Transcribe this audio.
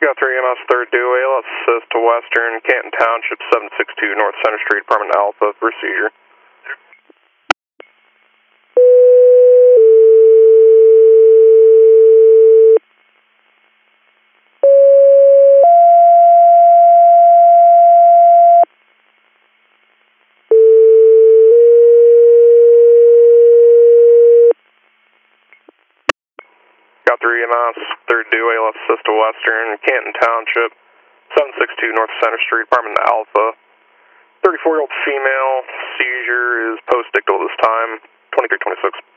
Got 3 EMS 3rd Dewey, let's assist to Western, Canton Township, 762 North Center Street, Apartment Alpha, for seizure. Got 3 EMS 3rd Dewey, let's assist to Western, Canton Township, 762 North Center Street, Apartment Alpha. 34-year-old female, seizure is post-dictal this time, 2326.